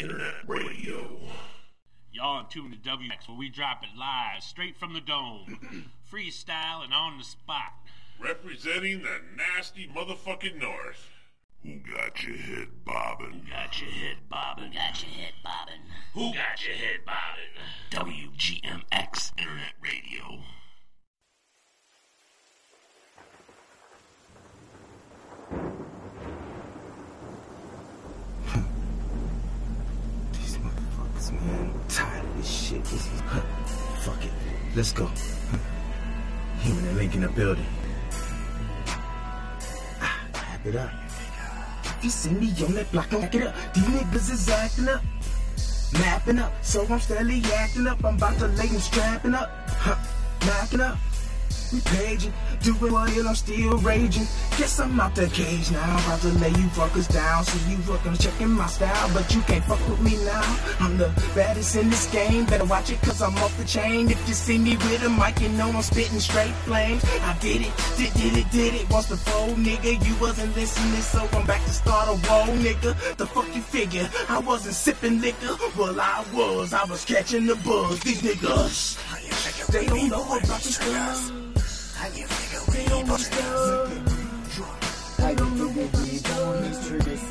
Internet Radio. Y'all are tuned to WX, where we drop it live, straight from the dome. Freestyle and on the spot. Representing the nasty motherfucking North. Who got your head bobbin'? Who got your head bobbin'? Who got your head bobbin'? Who got your head bobbin'? WGMX Internet Radio. These motherfuckers, man. I'm tired of this shit. Fuck it. Let's go. Human and Link in the building. Wrap it up. You see me on that block, back it up. These niggas is acting up, mapping up. So I'm steadily acting up. I'm about to lay them strapping up, macking up. We paging, doing what it, I'm still raging. Guess I'm out the cage now. I'm about to lay you fuckers down. So you fucking checking my style, but you can't fuck with me now. I'm the baddest in this game. Better watch it, cause I'm off the chain. If you see me with a mic, you know I'm spitting straight flames. I did it once before, nigga. You wasn't listening, so I'm back to start a war, nigga. The fuck you figure? I wasn't sipping liquor. Well, I was catching the buzz. These niggas, they don't know about this stuff. They don't know stuff. I don't know what these triggers.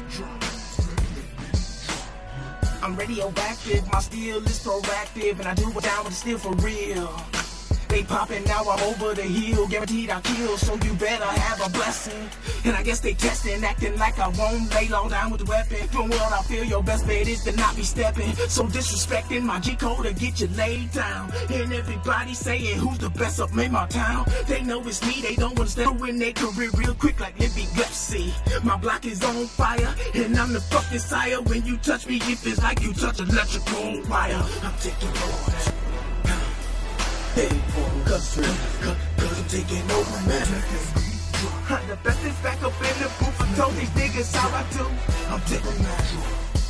I'm radioactive, my steel is proactive, and I do it down with the steel for real. They poppin', now I'm over the hill, guaranteed I'll kill, so you better have a blessing. And I guess they testing, acting like I won't lay low down with the weapon. From what I feel, your best bet is to not be stepping. So disrespecting my G-code to get you laid down. And everybody saying who's the best up in my town. They know it's me, they don't understand. Ruin their career real quick like Libby Glepsy. My block is on fire, and I'm the fucking sire. When you touch me, it feels like you touch electrical wire. I'm taking orders. Hey, cause I'm taking over, man. The best is back up in the booth. I told these niggas how I do. I'm taking natural.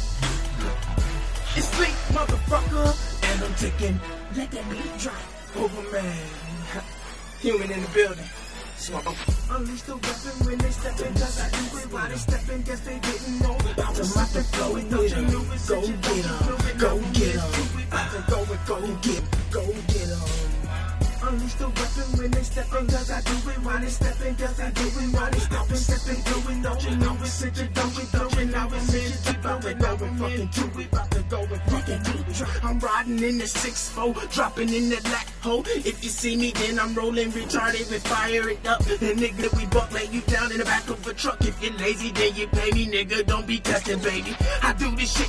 It's sleep, motherfucker. And I'm taking, let that beat drop over, man. Human in the building. Unleash the weapon when they steppin', cause I do it while they steppin', guess they didn't know. About to rock the flow with them. Go get 'em, go get 'em. Go get 'em. Unleash the weapon when they steppin', cause I do it while they steppin', cause I do it while they steppin', doing, don't you know it's such a doing, now it's in it, about to go and fucking do it, about to go and fucking do it. I'm riding in the 6-4, dropping in the black hole. If you see me, then I'm rolling retarded and fire it up. And nigga, we buck lay you down in the back of a truck. If you're lazy, then you pay me, nigga, don't be testing, baby. I do this shit